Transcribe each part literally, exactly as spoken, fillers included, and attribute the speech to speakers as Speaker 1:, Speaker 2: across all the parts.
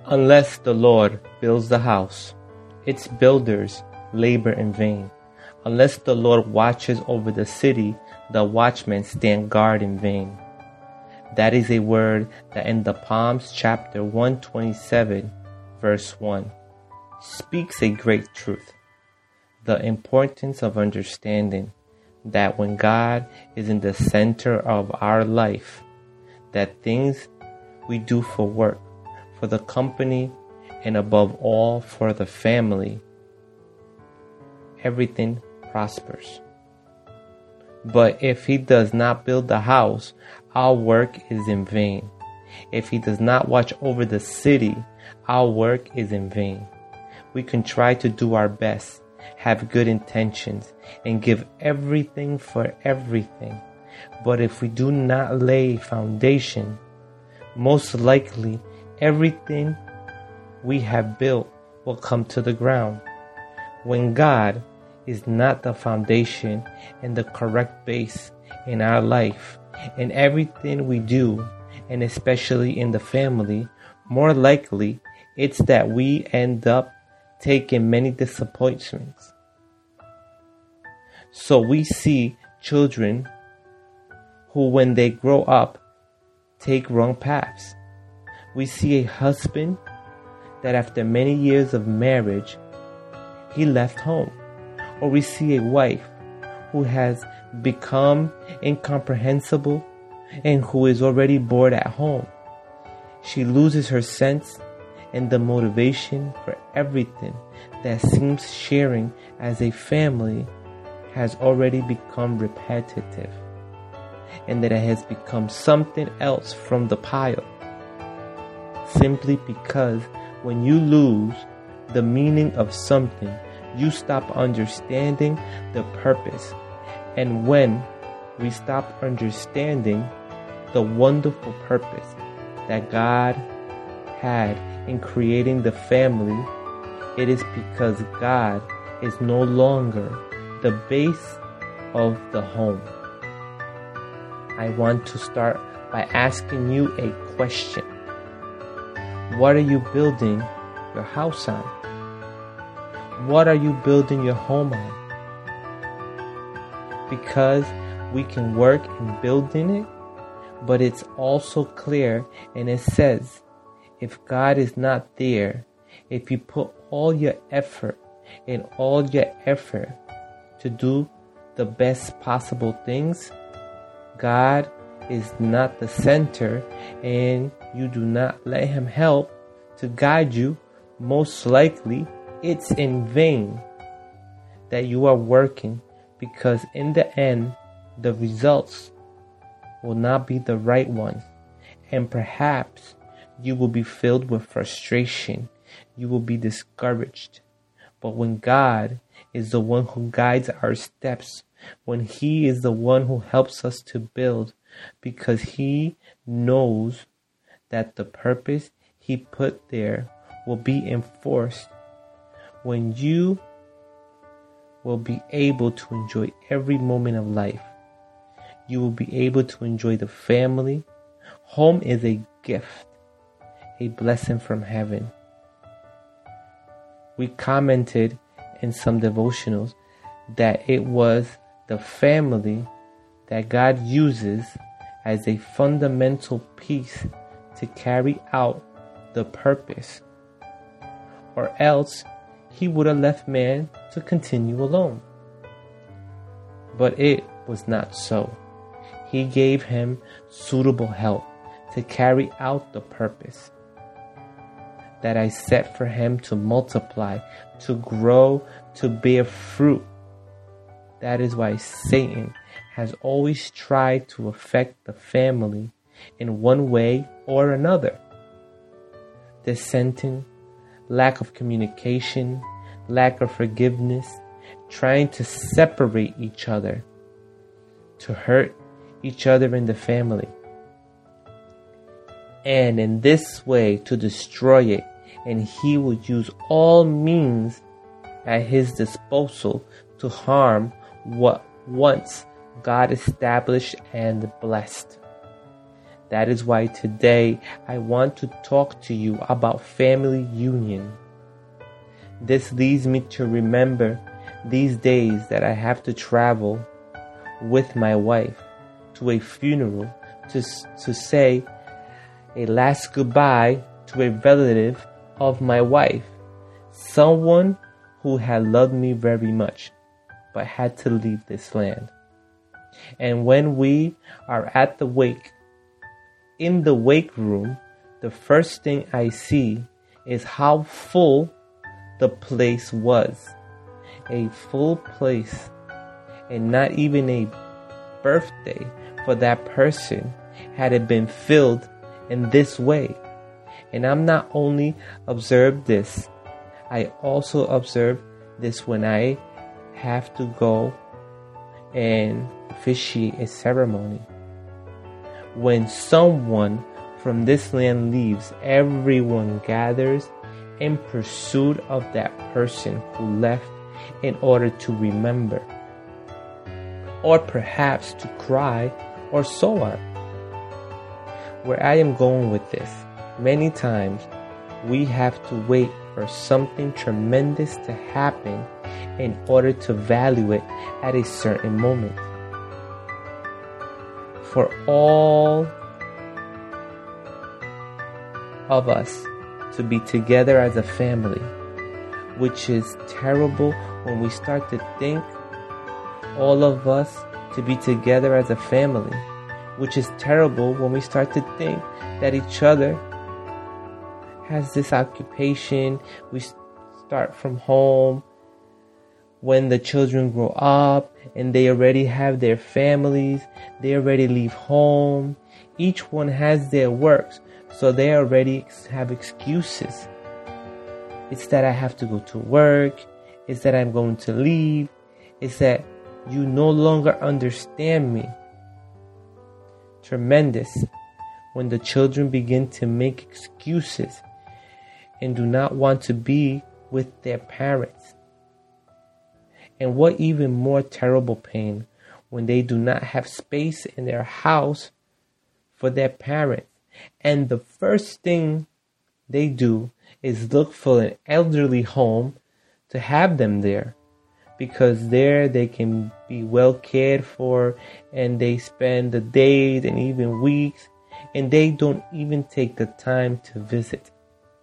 Speaker 1: Unless the Lord builds the house, its builders labor in vain. Unless the Lord watches over the city, the watchmen stand guard in vain. That is a word that in the Psalms chapter one twenty-seven, verse one, speaks a great truth. The importance of understanding that when God is in the center of our life, that things we do for work, for the company, and above all for the family, everything prospers. But if he does not build the house, our work is in vain. If he does not watch over the city, our work is in vain. We can try to do our best, have good intentions, and give everything for everything. But if we do not lay foundation, most likely everything we have built will come to the ground. When God is not the foundation and the correct base in our life, in everything we do, and especially in the family, more likely it's that we end up taking many disappointments. So we see children who, when they grow up, take wrong paths. We see a husband that after many years of marriage, he left home. Or we see a wife who has become incomprehensible and who is already bored at home. She loses her sense and the motivation for everything that seems sharing as a family has already become repetitive, and that it has become something else from the pile. Simply because when you lose the meaning of something, you stop understanding the purpose. And when we stop understanding the wonderful purpose that God had in creating the family, it is because God is no longer the base of the home. I want to start by asking you a question. What are you building your house on? What are you building your home on? Because we can work in building it, but it's also clear, and it says, if God is not there, if you put all your effort and all your effort to do the best possible things, God is not the center, and you do not let him help to guide you, most likely it's in vain that you are working, because in the end, the results will not be the right ones. And perhaps you will be filled with frustration. You will be discouraged. But when God is the one who guides our steps, when he is the one who helps us to build, because he knows that the purpose he put there will be enforced, when you will be able to enjoy every moment of life. You will be able to enjoy the family. Home is a gift, a blessing from heaven. We commented in some devotionals that it was the family that God uses as a fundamental piece to carry out the purpose, or else he would have left man to continue alone. But it was not so. He gave him suitable help to carry out the purpose that I set for him to multiply, to grow, to bear fruit. That is why Satan has always tried to affect the family in one way or another. Dissenting, lack of communication, lack of forgiveness, trying to separate each other, to hurt each other in the family. And in this way to destroy it, and he would use all means at his disposal to harm what once God established and blessed. That is why today I want to talk to you about family union. This leads me to remember these days that I have to travel with my wife to a funeral to, to say a last goodbye to a relative of my wife, someone who had loved me very much but had to leave this land. And when we are at the wake, in the wake room, the first thing I see is how full the place was. A full place, and not even a birthday for that person had it been filled in this way. And I'm not only observed this, I also observe this when I have to go and officiate a ceremony. When someone from this land leaves, everyone gathers in pursuit of that person who left in order to remember, or perhaps to cry, or so on. Where I am going with this, many times we have to wait for something tremendous to happen in order to value it at a certain moment. For all of us to be together as a family, which is terrible when we start to think all of us to be together as a family, which is terrible when we start to think that each other has this occupation. We start from home. When the children grow up and they already have their families, they already leave home. Each one has their works, so they already have excuses. It's that I have to go to work. It's that I'm going to leave. It's that you no longer understand me. Tremendous when the children begin to make excuses and do not want to be with their parents. And what even more terrible pain when they do not have space in their house for their parents. And the first thing they do is look for an elderly home to have them there, because there they can be well cared for, and they spend the days and even weeks, and they don't even take the time to visit.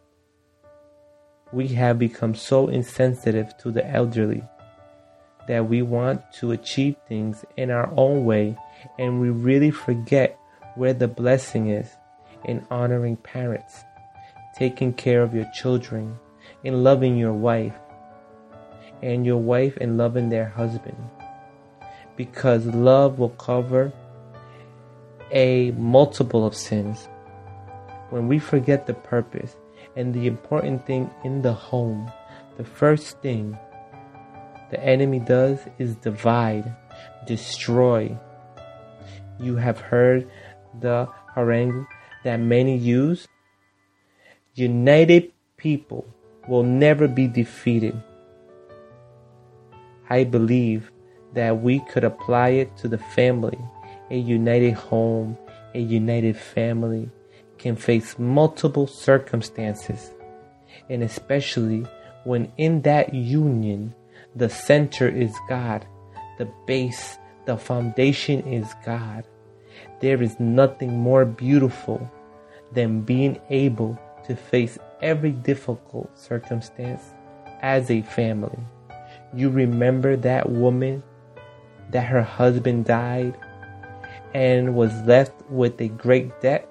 Speaker 1: We have become so insensitive to the elderly that we want to achieve things in our own way, and we really forget where the blessing is in honoring parents, taking care of your children, in loving your wife, and your wife and loving their husband. Because love will cover a multiple of sins. When we forget the purpose and the important thing in the home, the first thing the enemy does is divide, destroy. You have heard the harangue that many use. United people will never be defeated. I believe that we could apply it to the family. A united home, a united family can face multiple circumstances, and especially when in that union the center is God, the base, the foundation is God. There is nothing more beautiful than being able to face every difficult circumstance as a family. You remember that woman that her husband died and was left with a great debt?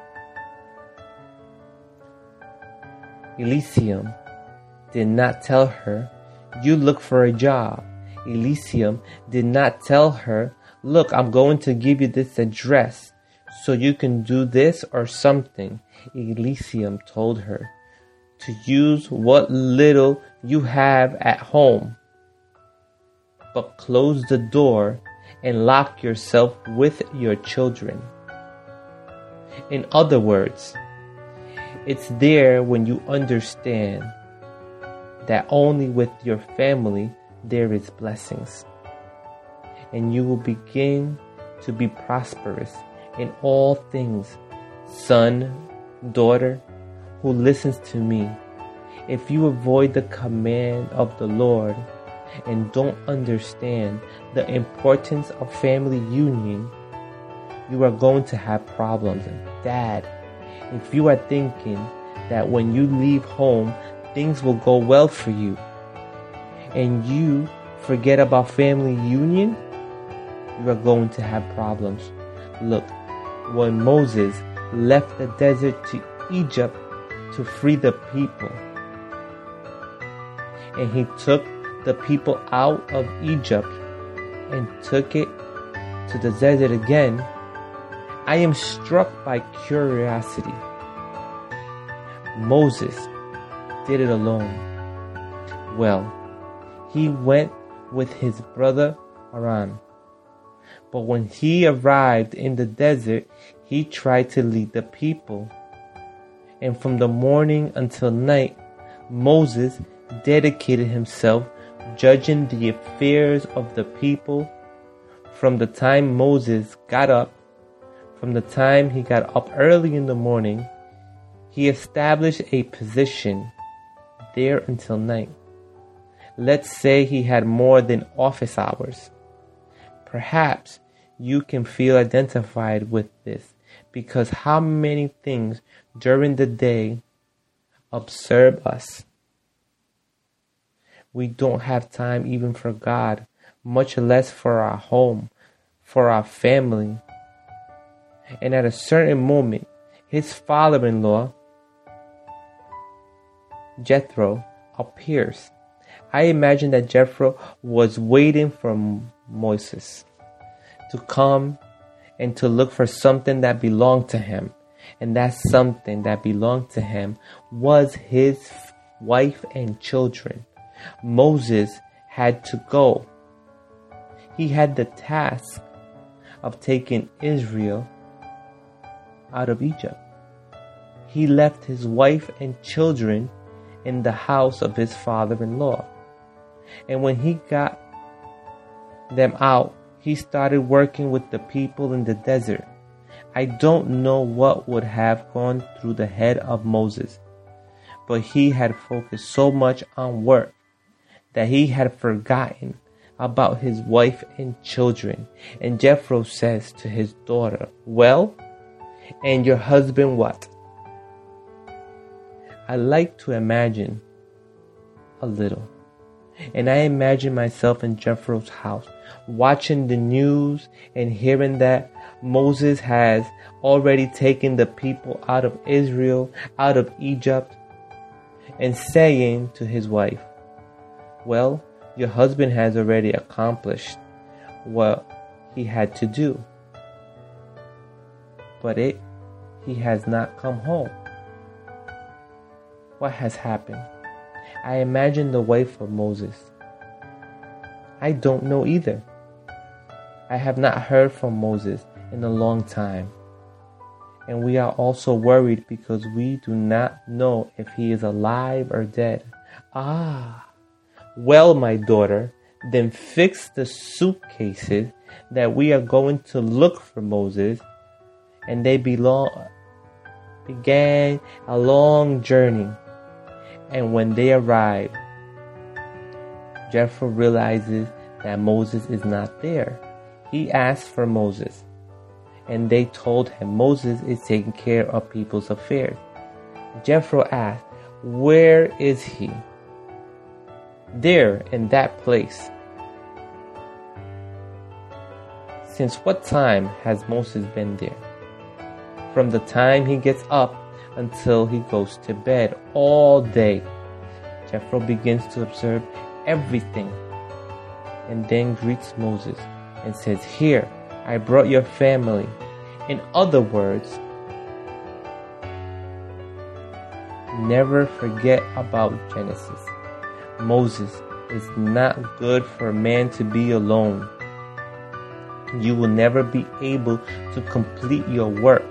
Speaker 1: Elysium did not tell her, you look for a job. Elysium did not tell her, look, I'm going to give you this address so you can do this or something. Elysium told her to use what little you have at home, but close the door and lock yourself with your children. In other words, it's there when you understand that only with your family there is blessings, and you will begin to be prosperous in all things son, daughter, who listens to me, if you avoid the command of the Lord and don't understand the importance of family union, you are going to have problems. And Dad, if you are thinking that when you leave home, things will go well for you, and you forget about family union, you are going to have problems. Look, when Moses left the desert to Egypt to free the people, and he took the people out of Egypt and took it to the desert again, I am struck by curiosity. Moses did it alone. Well, he went with his brother Aaron. But when he arrived in the desert, he tried to lead the people. And from the morning until night, Moses dedicated himself judging the affairs of the people. From the time Moses got up, from the time he got up early in the morning, he established a position there until night. Let's say he had more than office hours. Perhaps you can feel identified with this, because how many things during the day absorb us? We don't have time even for God, much less for our home, for our family. And at a certain moment, his father-in-law, Jethro, appears. I imagine that Jethro was waiting for Moses to come and to look for something that belonged to him. And that something that belonged to him was his wife and children. Moses had to go. He had the task of taking Israel out of Egypt. He left his wife and children in the house of his father-in-law. And when he got them out, he started working with the people in the desert. I don't know what would have gone through the head of Moses, but he had focused so much on work that he had forgotten about his wife and children. And Jethro says to his daughter, "Well, and your husband what?" I like to imagine a little. And I imagine myself in Jethro's house, watching the news and hearing that Moses has already taken the people out of Israel, out of Egypt, and saying to his wife, "Well, your husband has already accomplished what he had to do, but it, he has not come home. What has happened?" I imagine the wife of Moses. "I don't know either. I have not heard from Moses in a long time. And we are also worried because we do not know if he is alive or dead." "Ah, well, my daughter, then fix the suitcases that we are going to look for Moses." And they belong, began a long journey. And when they arrived, Jethro realizes that Moses is not there. He asked for Moses, and they told him Moses is taking care of people's affairs. Jethro asked, "Where is he?" "There, in that place." "Since what time has Moses been there?" "From the time he gets up until he goes to bed, all day." Jethro begins to observe everything and then greets Moses and says, "Here, I brought your family." In other words, never forget about Genesis. Moses, it's not good for man to be alone. You will never be able to complete your work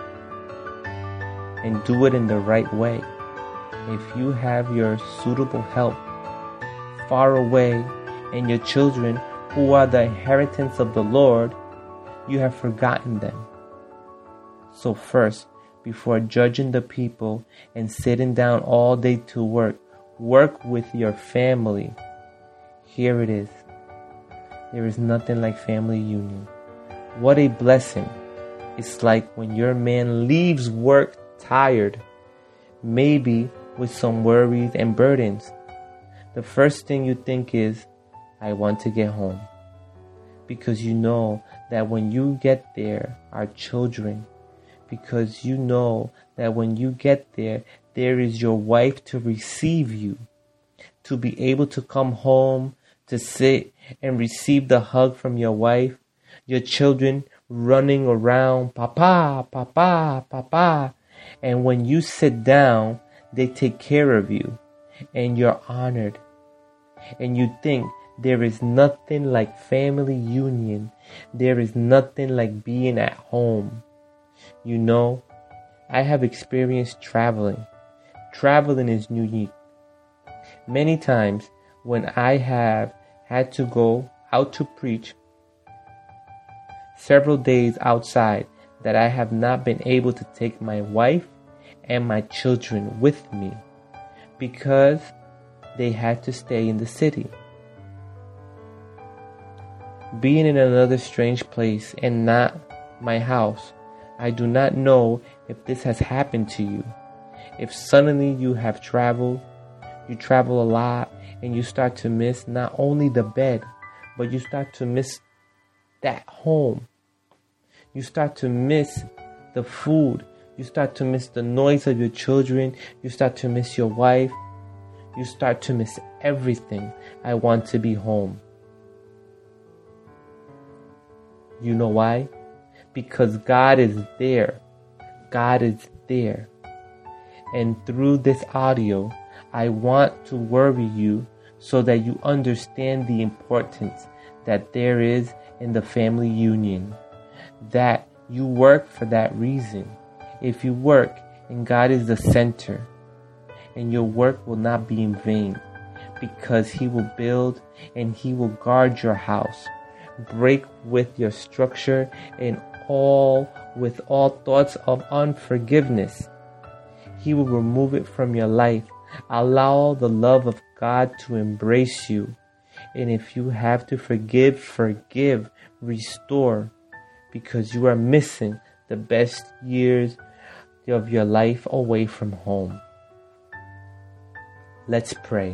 Speaker 1: and do it in the right way if you have your suitable help far away and your children, who are the inheritance of the Lord, you have forgotten them. So first, before judging the people and sitting down all day to work. Work with your family. Here it is. There is nothing like family union. What a blessing. It's like when your man leaves work tired, maybe with some worries and burdens. The first thing you think is, I want to get home. Because you know that when you get there, our children, because you know that when you get there, there is your wife to receive you, to be able to come home, to sit and receive the hug from your wife, your children running around, papa, papa, papa. And when you sit down, they take care of you and you're honored. And you think there is nothing like family union. There is nothing like being at home. You know, I have experienced traveling. Traveling is unique. Many times when I have had to go out to preach, several days outside, that I have not been able to take my wife and my children with me because they had to stay in the city. Being in another strange place and not my house, I do not know if this has happened to you. If suddenly you have traveled, you travel a lot, and you start to miss not only the bed, but you start to miss that home. You start to miss the food. You start to miss the noise of your children. You start to miss your wife. You start to miss everything. I want to be home. You know why? Because God is there. God is there. And through this audio, I want to worry you so that you understand the importance that there is in the family union. That you work for that reason. If you work and God is the center, and your work will not be in vain, because He will build and He will guard your house. Break with your structure and all with all thoughts of unforgiveness. He will remove it from your life. Allow the love of God to embrace you. And if you have to forgive, forgive, restore, because you are missing the best years of your life away from home. Let's pray.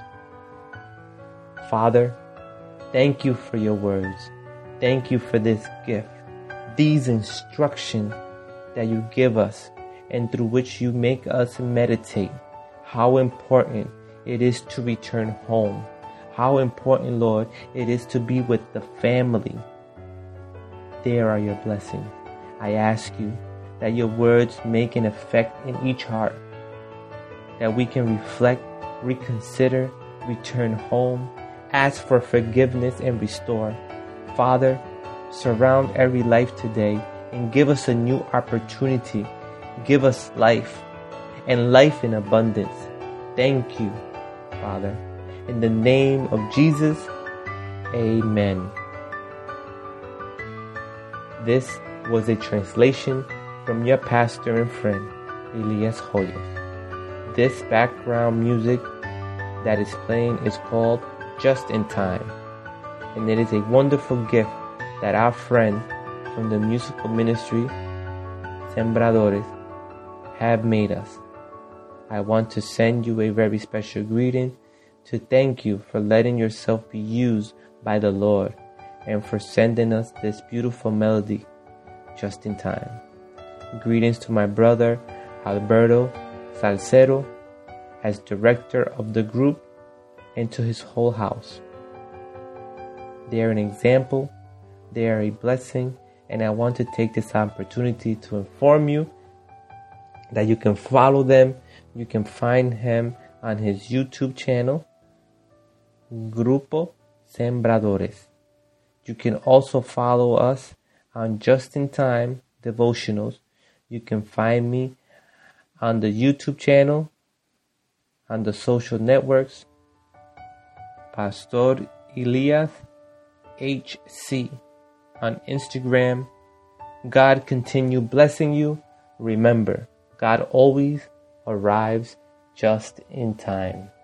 Speaker 1: Father, thank you for your words. Thank you for this gift, these instructions that you give us and through which you make us meditate. How important it is to return home. How important, Lord, it is to be with the family. There are your blessings. I ask you that your words make an effect in each heart, that we can reflect, reconsider, return home, ask for forgiveness and restore. Father, surround every life today and give us a new opportunity. Give us life and life in abundance. Thank you, Father. In the name of Jesus, amen. This was a translation from your pastor and friend, Elias Hoyos. This background music that is playing is called Just in Time, and it is a wonderful gift that our friend from the musical ministry, Sembradores, have made us. I want to send you a very special greeting to thank you for letting yourself be used by the Lord and for sending us this beautiful melody just in time. Greetings to my brother Alberto Salcero as director of the group and to his whole house. They are an example, they are a blessing, and I want to take this opportunity to inform you that you can follow them. You can find him on his YouTube channel, Grupo Sembradores. You can also follow us on Just in Time Devotionals. You can find me on the YouTube channel, on the social networks, Pastor Elias H C on Instagram. God continue blessing you. remember, God always arrives just in time.